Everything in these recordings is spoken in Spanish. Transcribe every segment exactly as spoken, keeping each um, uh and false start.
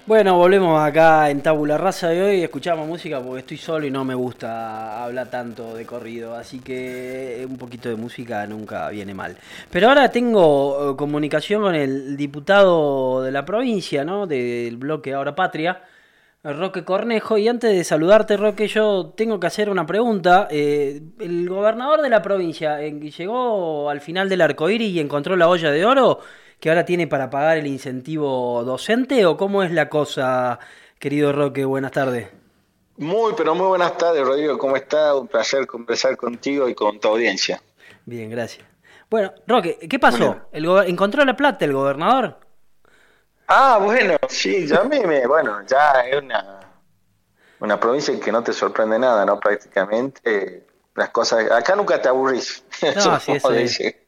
Bueno, volvemos acá en Tabula Rasa de hoy. Escuchamos música porque estoy solo y no me gusta hablar tanto de corrido. Así que un poquito de música nunca viene mal. Pero ahora tengo eh, comunicación con el diputado de la provincia, ¿no? Del bloque Ahora Patria, Roque Cornejo. Y antes de saludarte, Roque, yo tengo que hacer una pregunta. Eh, ¿el gobernador de la provincia eh, llegó al final del arcoíris y encontró la olla de oro que ahora tiene para pagar el incentivo docente, o cómo es la cosa, querido Roque? Buenas tardes. Muy, pero muy buenas tardes, Rodrigo. ¿Cómo está? Un placer conversar contigo y con tu audiencia. Bien, gracias. Bueno, Roque, ¿qué pasó? Bueno. ¿El go- ¿Encontró la plata el gobernador? Ah, bueno, sí, ya me, me- bueno, ya es una, una provincia en que no te sorprende nada, ¿no? Prácticamente las cosas, acá nunca te aburrís, No, eso sí, eso como es. dice.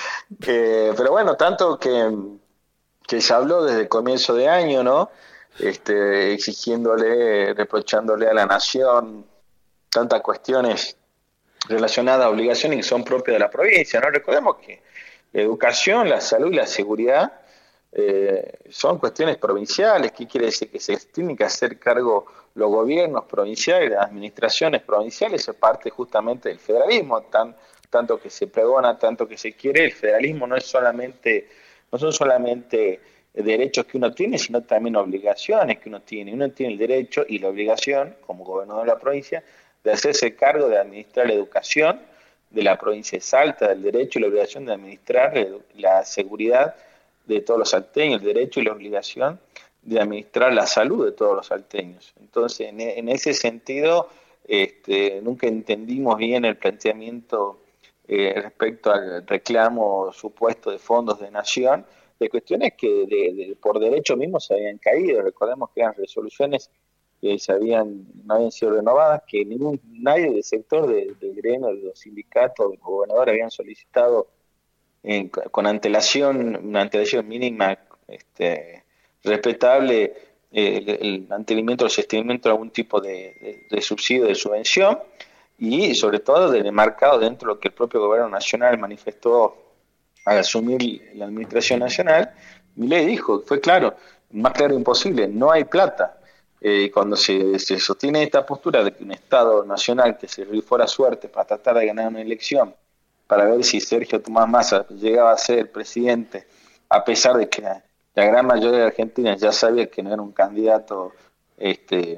Eh, pero bueno, tanto que, que se habló desde el comienzo de año, ¿no? Este, exigiéndole, reprochándole a la nación tantas cuestiones relacionadas a obligaciones que son propias de la provincia, ¿no? Recordemos que la educación, la salud y la seguridad eh, son cuestiones provinciales. ¿Qué quiere decir? Que se tienen que hacer cargo los gobiernos provinciales, las administraciones provinciales, es parte justamente del federalismo, tan, tanto que se pregona, tanto que se quiere. El federalismo no es solamente, no son solamente derechos que uno tiene, sino también obligaciones que uno tiene. Uno tiene el derecho y la obligación, como gobernador de la provincia, de hacerse cargo de administrar la educación de la provincia de Salta, del derecho y la obligación de administrar la seguridad de todos los salteños, el derecho y la obligación de administrar la salud de todos los salteños. Entonces, en, en ese sentido, este, nunca entendimos bien el planteamiento eh, respecto al reclamo supuesto de fondos de nación, de cuestiones que de, de, por derecho mismo se habían caído. Recordemos que eran resoluciones que se habían, no habían sido renovadas, que ningún, nadie del sector de, del gremio, de los sindicatos, de los gobernadores habían solicitado en, con antelación, una antelación mínima este, respetable, eh, el, el mantenimiento o el sostenimiento de algún tipo de, de, de subsidio, de subvención, y sobre todo de marcado dentro de lo que el propio gobierno nacional manifestó al asumir la administración nacional. Milei dijo, fue claro, más claro imposible, no hay plata. Eh, cuando se, se sostiene esta postura de que un Estado nacional que se rifó la suerte para tratar de ganar una elección, para ver si Sergio Tomás Massa llegaba a ser presidente, a pesar de que la, la gran mayoría de Argentina ya sabía que no era un candidato este,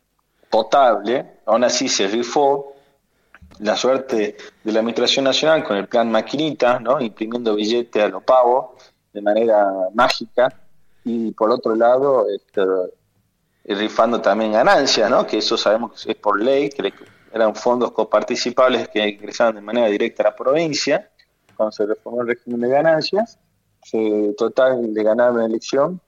potable, aún así se rifó la suerte de la administración nacional con el plan maquinita, ¿no? Imprimiendo billetes a lo pavo de manera mágica, y por otro lado este, rifando también ganancias, ¿no? Que eso sabemos que es por ley, que eran fondos coparticipables que ingresaban de manera directa a la provincia. Cuando se reformó el régimen de ganancias, se total de ganar una elección,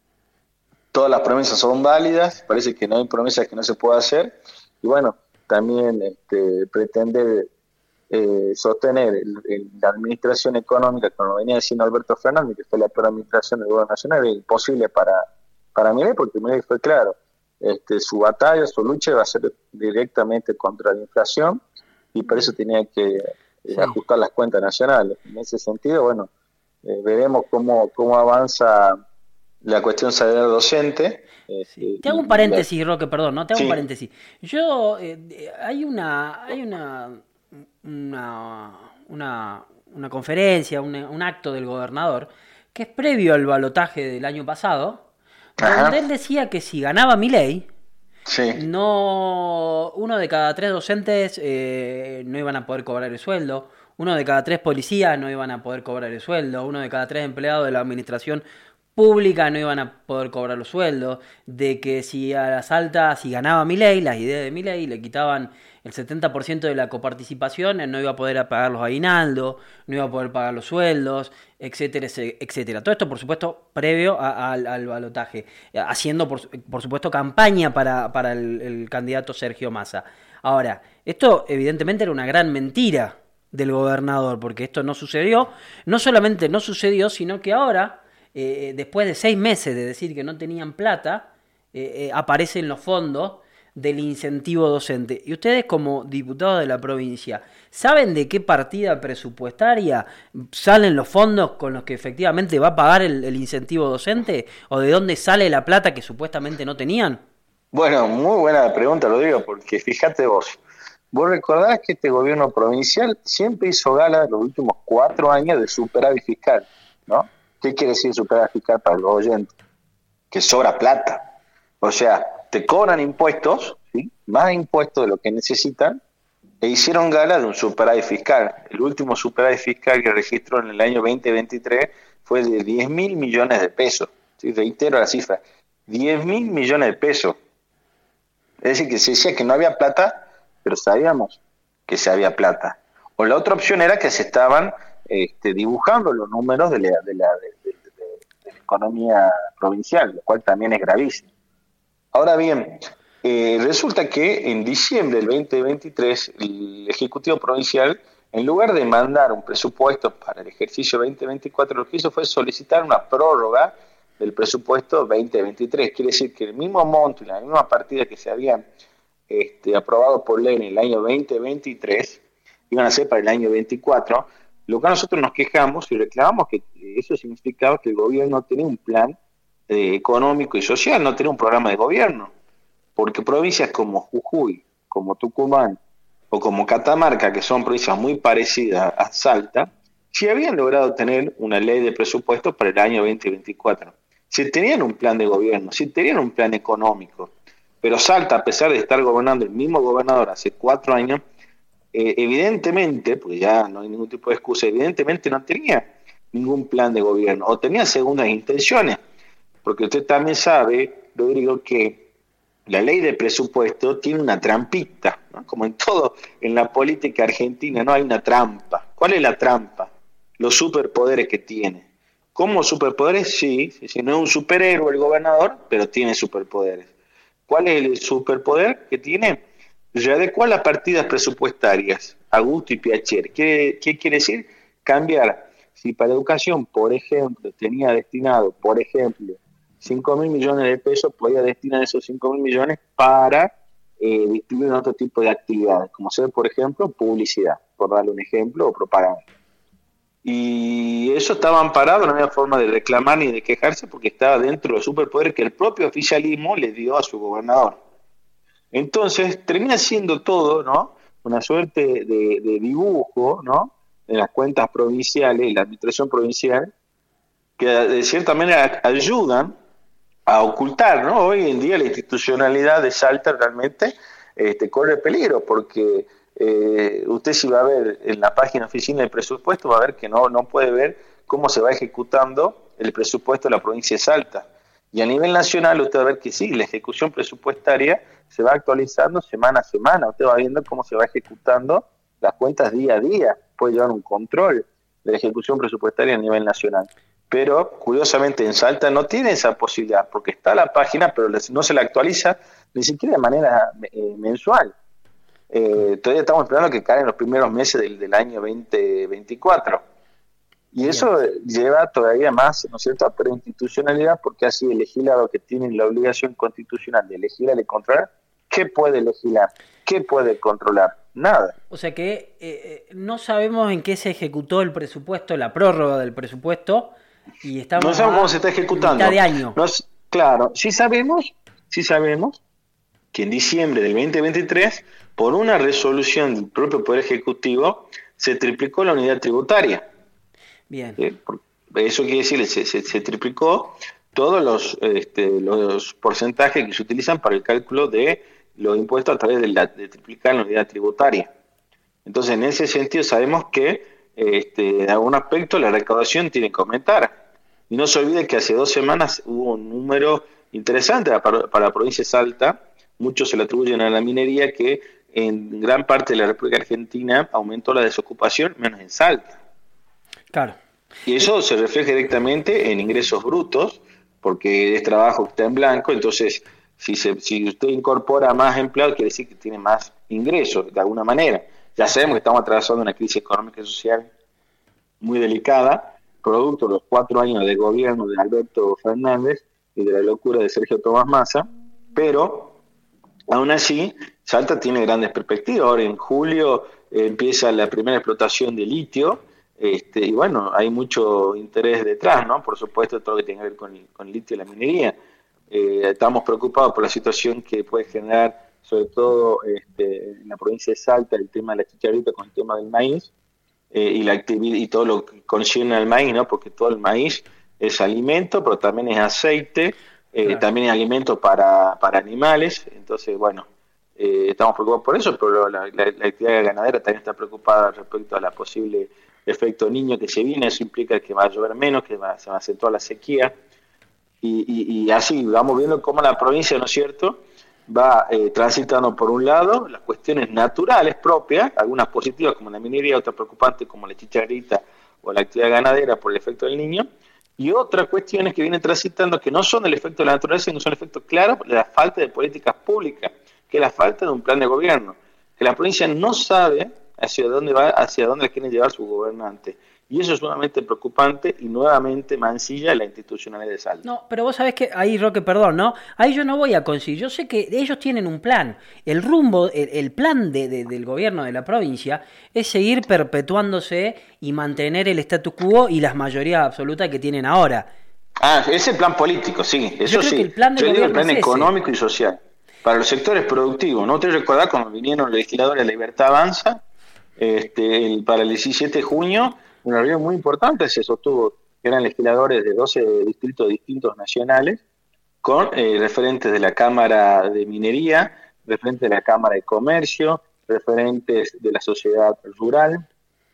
todas las promesas son válidas, parece que no hay promesas que no se pueda hacer, y bueno, también este, pretender eh, sostener el, el, la administración económica, como venía diciendo Alberto Fernández, que fue la peor administración del gobierno nacional, es imposible para, para Milei, porque Milei fue claro, este, su batalla, su lucha va a ser directamente contra la inflación, y por eso tenía que eh, Sí. ajustar las cuentas nacionales. En ese sentido, bueno, eh, veremos cómo, cómo avanza la cuestión salarial docente. Este, Sí. Te hago un y, y la, paréntesis, Roque, perdón, no, te hago un sí, paréntesis. Yo, eh, eh, hay una, hay una, una, una, una conferencia, un, un acto del gobernador, que es previo al balotaje del año pasado, donde él ajá, decía que si ganaba Milei, sí, no, uno de cada tres docentes eh, no iban a poder cobrar el sueldo, uno de cada tres policías no iban a poder cobrar el sueldo, uno de cada tres empleados de la administración pública no iban a poder cobrar los sueldos, de que si a las altas, si ganaba Milei, las ideas de Milei, le quitaban el setenta por ciento de la coparticipación, él no iba a poder pagar los aguinaldos, no iba a poder pagar los sueldos, etcétera, etcétera. Todo esto, por supuesto, previo a, a, al, al balotaje, haciendo, por, por supuesto, campaña para, para el, el candidato Sergio Massa. Ahora, esto evidentemente era una gran mentira del gobernador, porque esto no sucedió, no solamente no sucedió, sino que ahora, eh, después de seis meses de decir que no tenían plata, eh, eh, aparecen los fondos del incentivo docente. Y ustedes como diputados de la provincia, ¿saben de qué partida presupuestaria salen los fondos con los que efectivamente va a pagar el, el incentivo docente? ¿O de dónde sale la plata que supuestamente no tenían? Bueno, muy buena pregunta, lo digo, porque fíjate vos, vos recordás que este gobierno provincial siempre hizo gala en los últimos cuatro años de superávit fiscal, ¿no? ¿Qué quiere decir superávit fiscal para los oyentes? Que sobra plata. O sea, te cobran impuestos, ¿sí? Más impuestos de lo que necesitan, e hicieron gala de un superávit fiscal. El último superávit fiscal que registró en el año veinte veintitrés fue de diez mil millones de pesos. ¿Sí? Reitero la cifra, diez mil millones de pesos. Es decir, que se decía que no había plata, pero sabíamos que se había plata. O la otra opción era que se estaban este, dibujando los números de la, de, la, de, de, de, de la economía provincial, lo cual también es gravísimo. Ahora bien, eh, resulta que en diciembre del veinte veintitrés, el Ejecutivo Provincial, en lugar de mandar un presupuesto para el ejercicio veinte veinticuatro, lo que hizo fue solicitar una prórroga del presupuesto veinte veintitrés. Quiere decir que el mismo monto y la misma partida que se habían este, aprobado por ley en el año veinte veintitrés iban a ser para el año veinticuatro, lo que nosotros nos quejamos y reclamamos que eso significaba que el gobierno no tenía un plan eh, económico y social, no tenía un programa de gobierno, porque provincias como Jujuy, como Tucumán o como Catamarca, que son provincias muy parecidas a Salta, sí habían logrado tener una ley de presupuesto para el año veinte veinticuatro. Si tenían un plan de gobierno, si tenían un plan económico, pero Salta, a pesar de estar gobernando el mismo gobernador hace cuatro años, eh, evidentemente, porque ya no hay ningún tipo de excusa, evidentemente no tenía ningún plan de gobierno, o tenía segundas intenciones, porque usted también sabe, Rodrigo, que la ley de presupuesto tiene una trampita, ¿no? Como en todo, en la política argentina, no hay una trampa. ¿Cuál es la trampa? Los superpoderes que tiene. ¿Cómo superpoderes? Sí, sí, no es un superhéroe el gobernador, pero tiene superpoderes. ¿Cuál es el superpoder que tiene? Readecuar las partidas presupuestarias a gusto y piacere. ¿Qué, ¿Qué quiere decir? Cambiar. Si para educación, por ejemplo, tenía destinado, por ejemplo, cinco mil millones de pesos, podía destinar esos cinco mil millones para eh, distribuir en otro tipo de actividades, como ser, por ejemplo, publicidad, por darle un ejemplo, o propaganda. Y eso estaba amparado, no había forma de reclamar ni de quejarse porque estaba dentro de los superpoderes que el propio oficialismo le dio a su gobernador. Entonces termina siendo todo, ¿no?, una suerte de, de dibujo, ¿no?, de las cuentas provinciales y la administración provincial, que de cierta manera ayudan a ocultar, ¿no? Hoy en día la institucionalidad de Salta realmente este, corre peligro, porque eh, usted si va a ver en la página oficina del presupuesto, va a ver que no, no puede ver cómo se va ejecutando el presupuesto de la provincia de Salta. Y a nivel nacional usted va a ver que sí, la ejecución presupuestaria se va actualizando semana a semana, usted va viendo cómo se va ejecutando las cuentas día a día, puede llevar un control de la ejecución presupuestaria a nivel nacional. Pero curiosamente en Salta no tiene esa posibilidad, porque está la página, pero no se la actualiza ni siquiera de manera eh, mensual. Eh, todavía estamos esperando que caigan los primeros meses del, del año veinte veinticuatro. Y eso lleva todavía más, ¿no es cierto?, a preinstitucionalidad, porque así el legislador que tiene la obligación constitucional de legislar y controlar, ¿qué puede legislar? ¿Qué puede controlar? Nada. O sea que eh, no sabemos en qué se ejecutó el presupuesto, la prórroga del presupuesto, y estamos no sabemos cómo se está ejecutando. Mitad de año. No, claro, sí sabemos, sí sabemos que en diciembre del veinte veintitrés, por una resolución del propio Poder Ejecutivo, se triplicó la unidad tributaria. Bien. ¿Sí? Eso quiere decir, se, se, se triplicó todos los, este, los porcentajes que se utilizan para el cálculo de los impuestos a través de, la, de triplicar la unidad tributaria. Entonces, en ese sentido, sabemos que este, en algún aspecto la recaudación tiene que aumentar. Y no se olvide que hace dos semanas hubo un número interesante para, para la provincia de Salta. Muchos se le atribuyen a la minería, que en gran parte de la República Argentina aumentó la desocupación, menos en Salta. Claro. Y eso se refleja directamente en ingresos brutos, porque es trabajo que está en blanco. Entonces, si, se, si usted incorpora más empleados, quiere decir que tiene más ingresos, de alguna manera. Ya sabemos que estamos atravesando una crisis económica y social muy delicada, producto de los cuatro años de gobierno de Alberto Fernández y de la locura de Sergio Tomás Massa, pero Aún así, Salta tiene grandes perspectivas. Ahora en julio eh, empieza la primera explotación de litio, este, y bueno, hay mucho interés detrás, ¿no? Por supuesto, todo lo que tiene que ver con el, con el litio y la minería. Eh, estamos preocupados por la situación que puede generar, sobre todo este, en la provincia de Salta, el tema de la chicharrita con el tema del maíz, eh, y, la actividad, y todo lo que concierne al maíz, ¿no? Porque todo el maíz es alimento, pero también es aceite, eh, claro. También es alimento para, para animales. Entonces, bueno, eh, estamos preocupados por eso, pero la, la, la actividad ganadera también está preocupada respecto a la posible efecto niño que se viene. Eso implica que va a llover menos, que va, se va a acentuar la sequía, y, y, y así vamos viendo cómo la provincia, ¿no es cierto?, va eh, transitando por un lado las cuestiones naturales propias, algunas positivas como la minería, otras preocupantes como la chicharrita o la actividad ganadera por el efecto del niño, y otras cuestiones que vienen transitando que no son el efecto de la naturaleza, sino son el efecto claro de la falta de políticas públicas, que es la falta de un plan de gobierno, que la provincia no sabe hacia dónde va, hacia dónde quieren llevar sus gobernantes. Y eso es sumamente preocupante y nuevamente mancilla la institucionalidad de Salta. No, pero vos sabés que ahí, Roque, perdón, ¿no? Ahí yo no voy a coincidir. Yo sé que ellos tienen un plan. El rumbo, el, el plan de, de, del gobierno de la provincia es seguir perpetuándose y mantener el statu quo y las mayorías absolutas que tienen ahora. Ah, ese plan político, sí, eso yo creo sí. Que el plan del yo digo el plan es económico ese. y social. Para los sectores productivos, ¿no? Ustedes recuerdan cuando vinieron los legisladores de la Libertad Avanza, este, el, para el diecisiete de junio, una reunión muy importante se sostuvo, eran legisladores de doce distritos distintos nacionales, con eh, referentes de la Cámara de Minería, referentes de la Cámara de Comercio, referentes de la sociedad rural,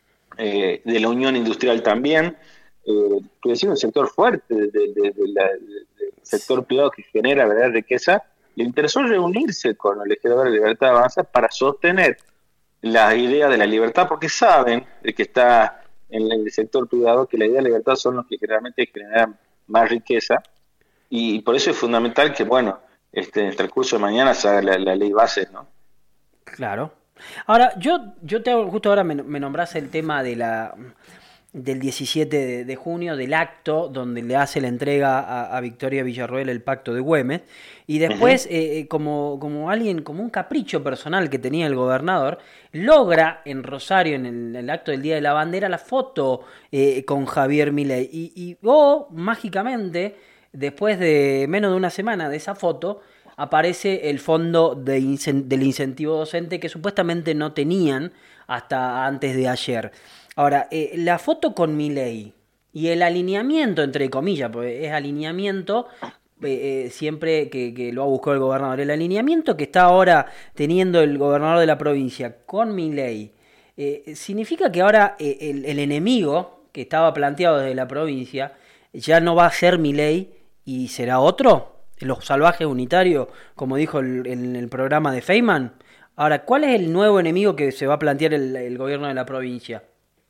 eh, de la Unión Industrial también, eh, que decir, un sector fuerte de, de, de, de la, de, del sector privado que genera verdadera riqueza. Le interesó reunirse con los legisladores de Libertad Avanza para sostener la idea de la libertad, porque saben, el que está en el sector privado, que la idea de la libertad son los que generalmente generan más riqueza, y por eso es fundamental que, bueno, este, en el transcurso de mañana se haga la, la ley base, ¿no? Claro. Ahora, yo, yo te hago, justo ahora me, me nombrás el tema de la del diecisiete de, de junio, del acto donde le hace la entrega a, a Victoria Villarroel el pacto de Güemes, y después, uh-huh. eh, como, como alguien, como un capricho personal que tenía el gobernador, logra en Rosario, en el, en el acto del Día de la Bandera, la foto eh, con Javier Milei, y, y oh, mágicamente, después de menos de una semana de esa foto, aparece el fondo de incen- del incentivo docente que supuestamente no tenían hasta antes de ayer. Ahora, eh, la foto con Milei y el alineamiento, entre comillas, porque es alineamiento, eh, eh, siempre que, que lo ha buscado el gobernador, el alineamiento que está ahora teniendo el gobernador de la provincia con Milei, eh, significa que ahora eh, el, el enemigo que estaba planteado desde la provincia ya no va a ser Milei y será otro, los salvajes unitarios, como dijo el, en el programa de Feynman. Ahora, ¿cuál es el nuevo enemigo que se va a plantear el, el gobierno de la provincia?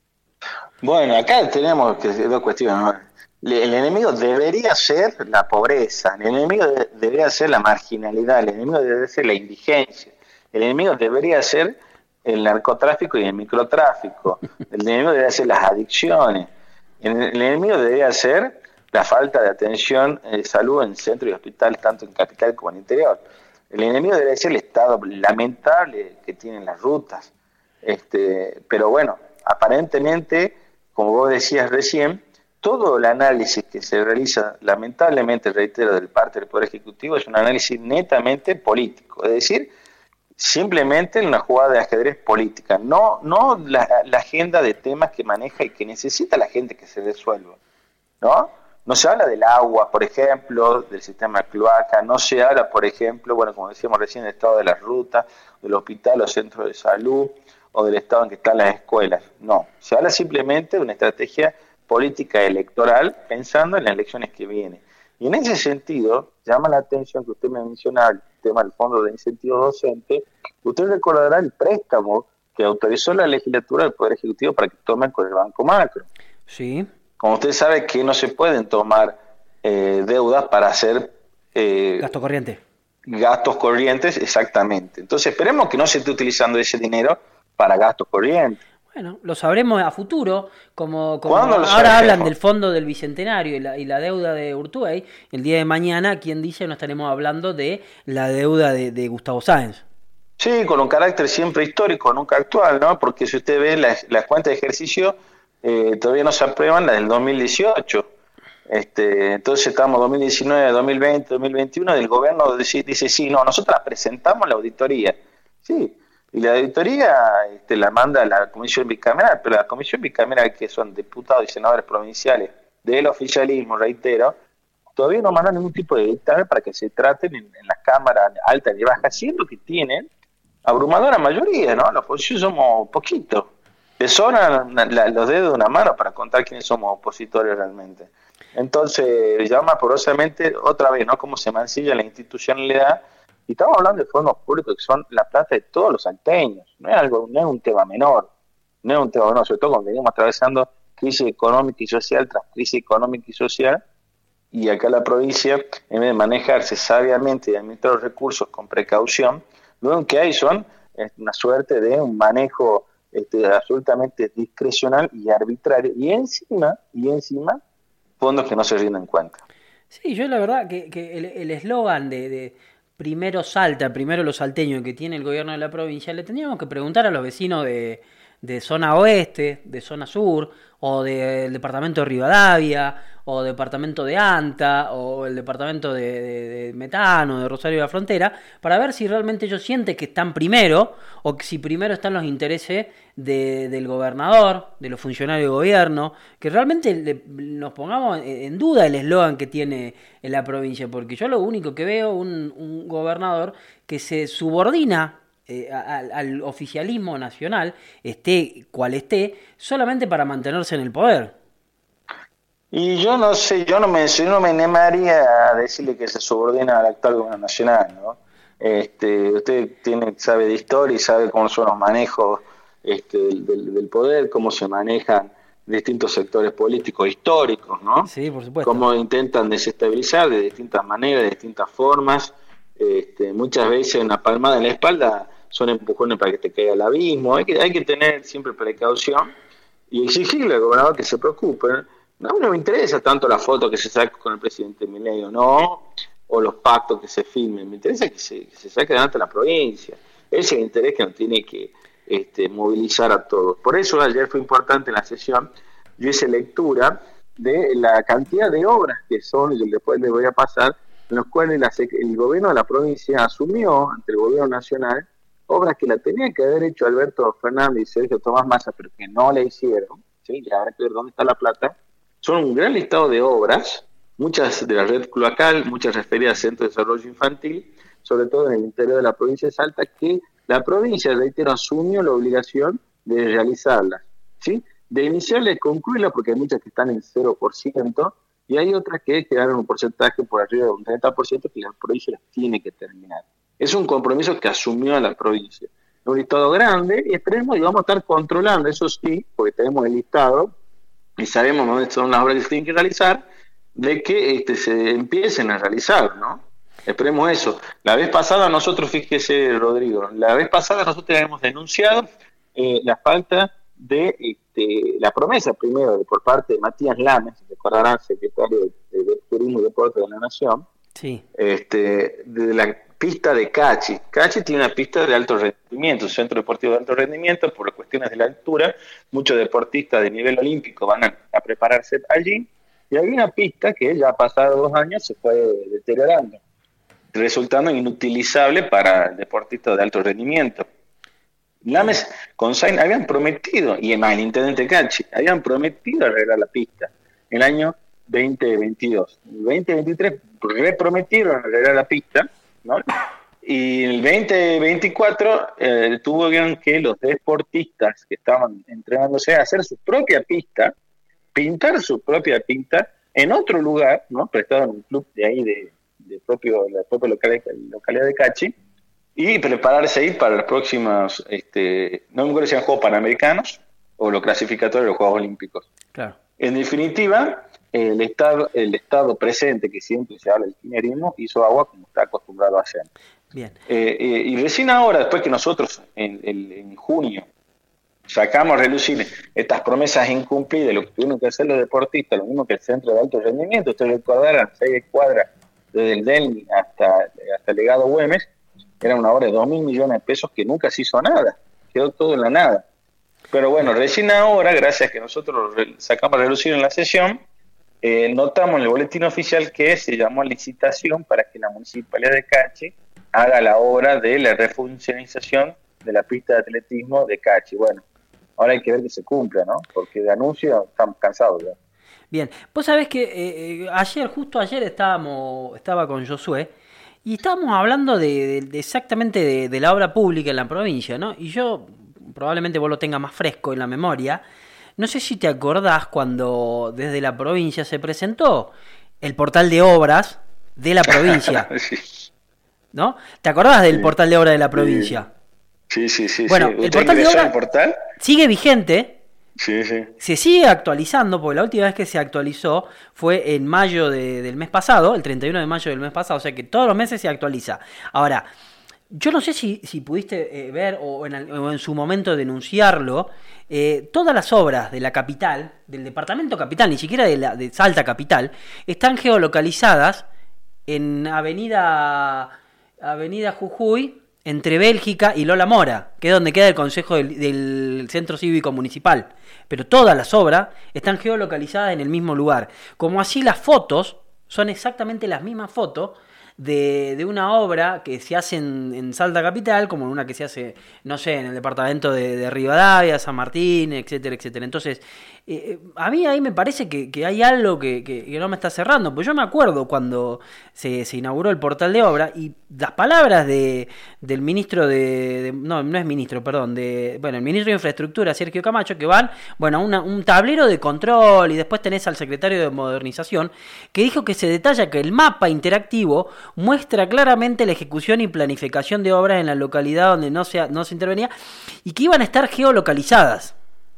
Bueno, acá tenemos que dos cuestiones, ¿no? El enemigo debería ser la pobreza, el enemigo de, debería ser la marginalidad, el enemigo debería ser la indigencia, el enemigo debería ser el narcotráfico y el microtráfico, el enemigo debería ser las adicciones, el, el enemigo debería ser la falta de atención de salud en centros y hospitales, tanto en capital como en interior. El enemigo debería ser el estado lamentable que tienen las rutas. Este, pero bueno, aparentemente, como vos decías recién, todo el análisis que se realiza, lamentablemente, reitero, del parte del Poder Ejecutivo, es un análisis netamente político, es decir, simplemente una jugada de ajedrez política, no, no la, la agenda de temas que maneja y que necesita la gente que se resuelva, ¿no? No se habla del agua, por ejemplo, del sistema cloaca, no se habla, por ejemplo, bueno, como decíamos recién, del estado de las rutas, del hospital, los centros de salud, o del estado en que están las escuelas. No, se habla simplemente de una estrategia política electoral pensando en las elecciones que vienen. Y en ese sentido, llama la atención que usted me mencionaba el tema del fondo de incentivo docente. Usted recordará el préstamo que autorizó la legislatura del Poder Ejecutivo para que tomen con el Banco Macro. Sí. Como usted sabe que no se pueden tomar eh, deudas para hacer... Eh, gasto corriente. Gastos corrientes, exactamente. Entonces esperemos que no se esté utilizando ese dinero para gastos corrientes. Bueno, lo sabremos a futuro, como, como ¿Cuándo lo ahora hablan sabremos? del fondo del Bicentenario y la, y la deuda de Urtubey, el día de mañana, ¿quién dice no estaremos hablando de la deuda de, de Gustavo Sáenz? Sí, con un carácter siempre histórico, nunca actual, ¿no? Porque si usted ve las, las cuentas de ejercicio, eh, todavía no se aprueban las del dos mil dieciocho. Este, entonces estamos dos mil diecinueve, dos mil veinte, dos mil veintiuno, el gobierno dice, dice sí, no, nosotros la presentamos a la auditoría. Sí, y la auditoría este, la manda a la comisión bicameral, pero la comisión bicameral, que son diputados y senadores provinciales del oficialismo, reitero, todavía no mandan ningún tipo de dictamen para que se traten en, en las cámaras altas y bajas, siendo que tienen abrumadora mayoría, ¿no? La oposición somos poquitos. Le sobran la- la- los dedos de una mano para contar quiénes somos opositores realmente. Entonces, llama porosamente otra vez, ¿no? Cómo se mancilla la institucionalidad. Y estamos hablando de fondos públicos que son la plata de todos los salteños. No es algo, no es un tema menor. No es un tema menor, sobre todo cuando venimos atravesando crisis económica y social tras crisis económica y social. Y acá la provincia, en vez de manejarse sabiamente y administrar los recursos con precaución, lo que hay son eh, una suerte de un manejo este, absolutamente discrecional y arbitrario. Y encima, y encima, fondos que no se rinden cuenta. Sí, yo la verdad que, que el el eslogan de, de primero Salta, primero los salteños que tiene el gobierno de la provincia, le tendríamos que preguntar a los vecinos de, de zona oeste, de zona sur, o del departamento de Rivadavia, o departamento de Anta, o el departamento de, de- de Metano, de Rosario de la Frontera, para ver si realmente ellos sienten que están primero, o que si primero están los intereses de- del gobernador, de los funcionarios de gobierno, que realmente le- nos pongamos en en duda el eslogan que tiene en la provincia, porque yo lo único que veo un, un gobernador que se subordina eh, a- al, al oficialismo nacional, esté cual esté, solamente para mantenerse en el poder. Y yo no sé, yo no me, yo no me animaría a decirle que se subordina al actual gobierno nacional, ¿no? Este, usted tiene, sabe de historia y sabe cómo son los manejos este, del, del- del poder, cómo se manejan distintos sectores políticos históricos, ¿no? Sí, por supuesto. Cómo intentan desestabilizar de distintas maneras, de distintas formas. Este, muchas veces una palmada en la espalda son empujones para que te caiga al abismo. Hay que, hay que tener siempre precaución y exigirle al gobernador que se preocupe. No, no me interesa tanto la foto que se saque con el presidente Milei o no, o los pactos que se firmen. Me interesa que se, que se saque adelante la provincia. Ese es el interés que nos tiene que este, movilizar a todos. Por eso ayer fue importante en la sesión, yo hice lectura de la cantidad de obras que son, y después les voy a pasar, en los cuales la, el gobierno de la provincia asumió ante el gobierno nacional obras que la tenía que haber hecho Alberto Fernández y Sergio Tomás Massa, pero que no le hicieron, ¿sí? Y habrá que ver dónde está la plata. Son un gran listado de obras, muchas de la red cloacal, muchas referidas al Centro de Desarrollo Infantil, sobre todo en el interior de la provincia de Salta, que la provincia, reitero, asumió la obligación de realizarlas, ¿sí? De iniciarla y concluirla, porque hay muchas que están en cero por ciento, y hay otras que quedaron un porcentaje por arriba de un treinta por ciento que la provincia las tiene que terminar. Es un compromiso que asumió la provincia. Es un listado grande y esperemos y vamos a estar controlando, eso sí, porque tenemos el listado y sabemos dónde son las obras que se tienen que realizar, de que este, se empiecen a realizar, ¿no? Esperemos eso. La vez pasada nosotros, fíjese Rodrigo, la vez pasada nosotros habíamos denunciado eh, la falta de este, la promesa primero de, por parte de Matías Lames, recordarán, secretario de, de Turismo y Deporte de la Nación, Sí. este, de la pista de Cachi. Cachi tiene una pista de alto rendimiento, un centro deportivo de alto rendimiento, por las cuestiones de la altura, muchos deportistas de nivel olímpico van a, a prepararse allí, y hay una pista que ya ha pasado dos años se fue deteriorando, resultando inutilizable para deportistas de alto rendimiento. Lames con Sain habían prometido, y además el intendente Cachi, habían prometido arreglar la pista en el año veinte veintidós. En el veinte veintitrés reprometieron arreglar la pista, ¿no? Y en el veinte veinticuatro eh, tuvieron que los deportistas que estaban entrenándose a hacer su propia pista, pintar su propia pista en otro lugar, ¿no? Prestado en un club de ahí de, de propio, la propia localidad, localidad de Cachi, y prepararse ahí para los próximos, este, no me acuerdo si eran Juegos Panamericanos o los clasificatorios de los Juegos Olímpicos. Claro. En definitiva, el estado, el estado presente, que siempre se habla del kirchnerismo, hizo agua como está acostumbrado a hacer. Bien. Eh, eh, y recién ahora, después que nosotros en, en, en junio sacamos a relucir estas promesas incumplidas, lo que tuvieron que hacer los deportistas, lo mismo que el centro de alto rendimiento. Ustedes recordarán, seis cuadras desde el Delmi hasta, hasta el Legado Güemes, era una obra de dos mil millones de pesos que nunca se hizo nada, quedó todo en la nada. Pero bueno, recién ahora, gracias a que nosotros sacamos a relucir en la sesión, eh, notamos en el boletín oficial que se llamó a licitación para que la Municipalidad de Cachi haga la obra de la refuncionalización de la pista de atletismo de Cachi. Bueno, ahora hay que ver que se cumpla, ¿no? Porque de anuncio estamos cansados ya. Bien, vos sabés que eh, eh, ayer, justo ayer estábamos, estaba con Josué y estábamos hablando de, de, de exactamente de, de la obra pública en la provincia, ¿no? Y yo, probablemente vos lo tengas más fresco en la memoria, no sé si te acordás cuando desde la provincia se presentó el portal de obras de la provincia, Sí. ¿no? ¿Te acordás del Sí. portal de obras de la provincia? Sí, sí, sí. Bueno, sí. el ¿Usted portal de ingresó obra- al portal? Sigue vigente. Sí, sí. Se sigue actualizando, porque la última vez que se actualizó fue en mayo de- del mes pasado, el treinta y uno de mayo del mes pasado, o sea que todos los meses se actualiza. Ahora, yo no sé si, si pudiste eh, ver o en, al- o en su momento denunciarlo, eh, todas las obras de la capital, del departamento capital, ni siquiera de, la, de Salta capital, están geolocalizadas en Avenida, Avenida Jujuy, entre Bélgica y Lola Mora, que es donde queda el Consejo del, del Centro Cívico Municipal. Pero todas las obras están geolocalizadas en el mismo lugar. Como así las fotos son exactamente las mismas fotos de, de una obra que se hace en, en Salta Capital, como una que se hace, no sé, en el departamento de, de Rivadavia, San Martín, etcétera, etcétera. Entonces, eh, a mí ahí me parece que, que hay algo que, que, que no me está cerrando. Pues yo me acuerdo cuando se, se inauguró el portal de obra y las palabras de, del ministro de, de... No, no es ministro, perdón. de Bueno, el ministro de Infraestructura, Sergio Camacho, que van, bueno, a una, un tablero de control y después tenés al secretario de Modernización, que dijo que se detalla que el mapa interactivo muestra claramente la ejecución y planificación de obras en la localidad donde no se, no se intervenía y que iban a estar geolocalizadas.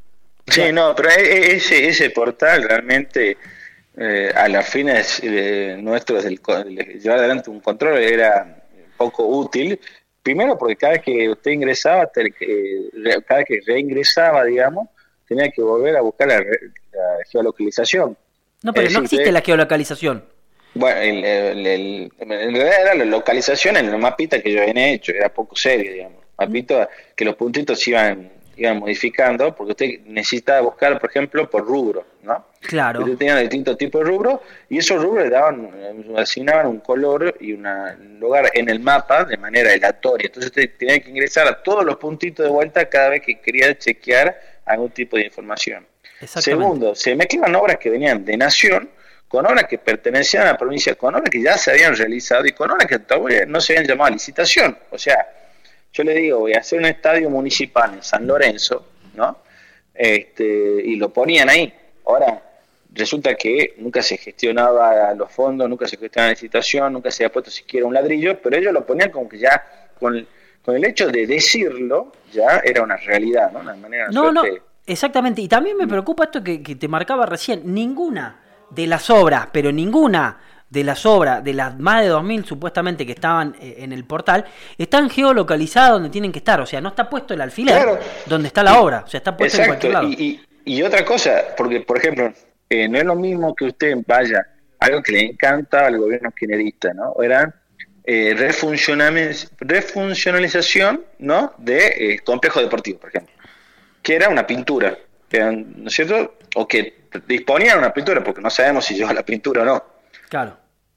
Sí, no, pero e- e- ese, ese portal realmente, eh, a las fines eh, nuestros del co- de llevar adelante un control era poco útil. Primero porque cada vez que usted ingresaba, te- que- re- cada vez que reingresaba, digamos, tenía que volver a buscar la, re- la geolocalización. No, pero Es no decir, existe que- la geolocalización. Bueno, el, el- el- en realidad era la localización en el mapita que yo había hecho, era poco serio, digamos. Mapito que los puntitos iban, iban modificando, porque usted necesitaba buscar, por ejemplo, por rubro, ¿no? Claro. Usted tenía distintos tipos de rubros, y esos rubros le daban, asignaban un color y una, un lugar en el mapa de manera aleatoria. Entonces usted tenía que ingresar a todos los puntitos de vuelta cada vez que quería chequear algún tipo de información. Exactamente. Segundo, se mezclaban obras que venían de nación con obras que pertenecían a la provincia, con obras que ya se habían realizado y con obras que todavía no se habían llamado a licitación. O sea, yo le digo, voy a hacer un estadio municipal en San Lorenzo, ¿no? Este, y lo ponían ahí. Ahora, resulta que nunca se gestionaba los fondos, nunca se gestionaba la licitación, nunca se había puesto siquiera un ladrillo, pero ellos lo ponían como que ya, con, con el hecho de decirlo, ya era una realidad, ¿no? Una manera, una No, no, suerte. exactamente. Y también me preocupa esto que, que te marcaba recién. Ninguna de las obras, pero ninguna de las obras, de las más de dos mil supuestamente que estaban eh, en el portal, están geolocalizadas donde tienen que estar. O sea, no está puesto el alfiler Claro. donde está la obra. O sea, está puesto Exacto. en cualquier lado. Y, y, y otra cosa, porque, por ejemplo, eh, no es lo mismo que usted vaya, algo que le encanta al gobierno kirchnerista, ¿no? Era eh, refuncionamiz- refuncionalización, ¿no? De eh, complejo deportivo, por ejemplo, que era una pintura, que eran, ¿no es cierto? O que disponían una pintura, porque no sabemos si lleva la pintura o no. Claro.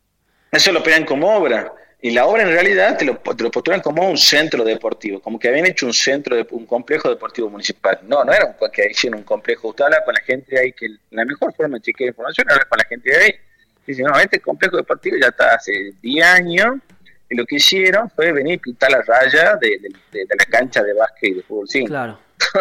Eso lo pegan como obra. Y la obra en realidad te lo, te lo postulan como un centro deportivo, como que habían hecho un centro, de, un complejo deportivo municipal. No, no era un, que hicieron un complejo. Usted habla con la gente de ahí, que la mejor forma de chequear información es hablar con la gente de ahí. Dice, no, este complejo deportivo ya está hace diez años, y lo que hicieron fue venir y pintar la raya de, de, de, de la cancha de básquet y de fútbol cinco. Claro.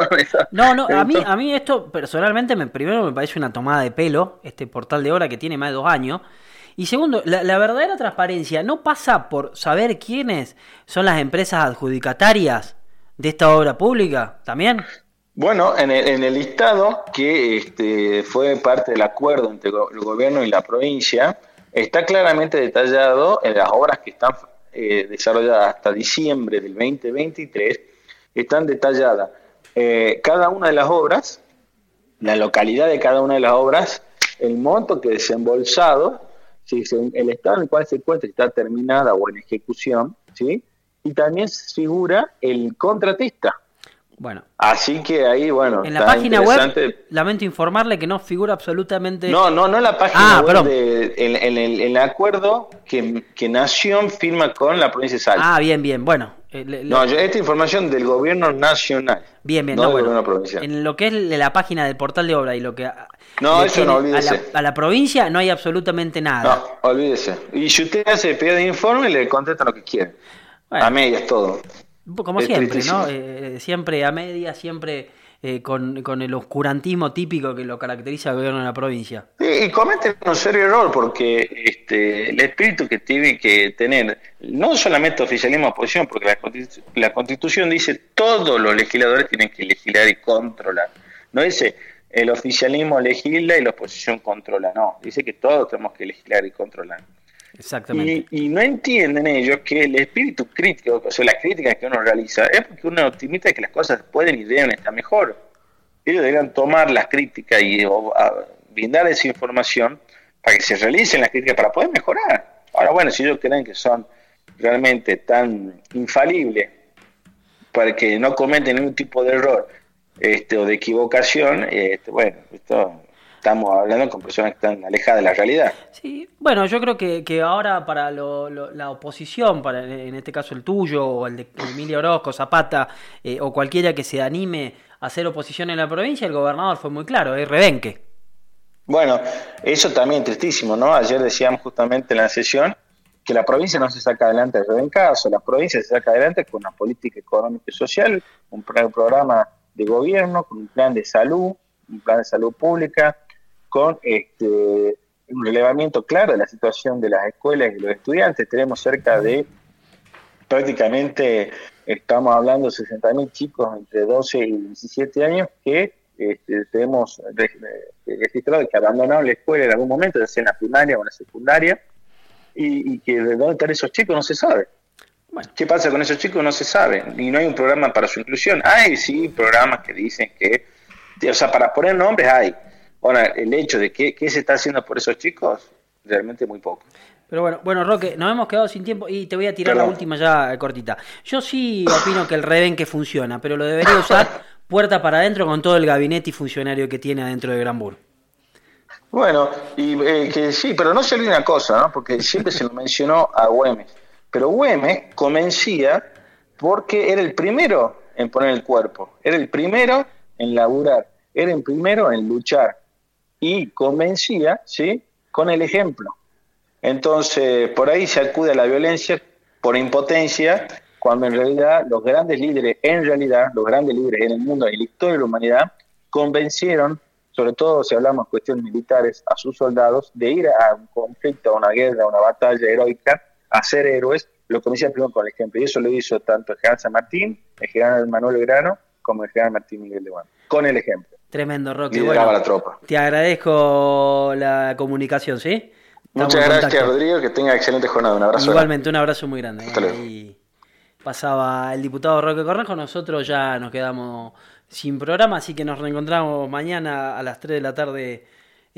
No, no, a mí, a mí esto personalmente me, primero me parece una tomada de pelo, este portal de obra que tiene más de dos años. Y segundo, la, la verdadera transparencia no pasa por saber quiénes son las empresas adjudicatarias de esta obra pública, ¿también? Bueno, en el, en el listado que este, fue parte del acuerdo entre el gobierno y la provincia, está claramente detallado en las obras que están eh, desarrolladas hasta diciembre del veinte veintitrés, están detalladas eh, cada una de las obras, la localidad de cada una de las obras, el monto que desembolsado, ¿sí? El estado en el cual se encuentra, está terminada o en ejecución, ¿sí? Y también figura el contratista. Bueno. Así que ahí, bueno, en la página web, lamento informarle que no figura absolutamente... No, no, no en la página ah, web, de, en, en, el, en el acuerdo que, que Nación firma con la provincia de Salta. Ah, bien, bien, bueno. Eh, le, no, yo, esta información del gobierno nacional. Bien, bien, no, no del bueno, gobierno provincial. En lo que es la página del portal de obra y lo que... No, eso no, olvídese. A la, a la provincia no hay absolutamente nada. No, olvídese. Y si usted hace pedido de informe, le contesta lo que quiere. Bueno, a medias todo. Como es siempre, tristísimo. ¿No? Eh, siempre a medias, siempre eh, con, con el oscurantismo típico que lo caracteriza al gobierno de la provincia. Sí, y cometen un serio error porque este, el espíritu que tiene que tener, no solamente oficialismo oposición, porque la, constitu- la Constitución dice todos los legisladores tienen que legislar y controlar. No dice el oficialismo legisla y la oposición controla, no, dice que todos tenemos que legislar y controlar. Exactamente. Y, y no entienden ellos que el espíritu crítico, o sea, la crítica que uno realiza, es porque uno es optimista de que las cosas pueden y deben estar mejor. Ellos deberían tomar las críticas y o, a, brindar esa información para que se realicen las críticas para poder mejorar. Ahora, bueno, si ellos creen que son realmente tan infalibles para que no cometen ningún tipo de error este, o de equivocación, este, bueno, esto... Estamos hablando con personas que están alejadas de la realidad. Sí, bueno, yo creo que, que ahora para lo, lo, la oposición, para en este caso el tuyo, o el de Emilio Orozco, Zapata, eh, o cualquiera que se anime a hacer oposición en la provincia, el gobernador fue muy claro, es rebenque. Bueno, eso también tristísimo, ¿no? Ayer decíamos justamente en la sesión que la provincia no se saca adelante de rebencazo, la provincia se saca adelante con una política económica y social, un programa de gobierno, con un plan de salud, un plan de salud pública, con este, un relevamiento claro de la situación de las escuelas y los estudiantes. Tenemos cerca de, prácticamente, estamos hablando de sesenta mil chicos entre doce y diecisiete años que este, tenemos registrado que abandonaron la escuela en algún momento, ya sea en la primaria o en la secundaria, y, y que de dónde están esos chicos no se sabe. Bueno. ¿Qué pasa con esos chicos? No se sabe, y no hay un programa para su inclusión. Hay, sí, programas que dicen que, o sea, para poner nombres hay. Ahora, el hecho de que, que se está haciendo por esos chicos, realmente muy poco. Pero bueno, bueno, Roque, nos hemos quedado sin tiempo y te voy a tirar Perdón. la última ya cortita. Yo sí opino que el rebenque funciona, pero lo debería usar puerta para adentro con todo el gabinete y funcionario que tiene adentro de Granburg. Bueno, y eh, que sí, pero no se olvide una cosa, ¿no? Porque siempre se lo mencionó a Güemes. Pero Güemes convencía porque era el primero en poner el cuerpo, era el primero en laburar, era el primero en luchar. Y convencía, ¿sí?, con el ejemplo. Entonces, por ahí se acude a la violencia por impotencia, cuando en realidad los grandes líderes, en realidad, los grandes líderes en el mundo y en la historia de la humanidad, convencieron, sobre todo si hablamos de cuestiones militares, a sus soldados, de ir a un conflicto, a una guerra, a una batalla heroica, a ser héroes, lo convencían primero con el ejemplo. Y eso lo hizo tanto el general San Martín, el general Manuel Belgrano, como el general Martín Miguel de Bueno, con el ejemplo. Tremendo, Roque. Lideraba bueno, la tropa. Te agradezco la comunicación, ¿sí? Estamos Muchas gracias, Rodrigo. Que tenga excelente jornada. Un abrazo. Igualmente, un abrazo muy grande. Hasta luego. Ahí pasaba el diputado Roque Cornejo. Nosotros ya nos quedamos sin programa, así que nos reencontramos mañana a las tres de la tarde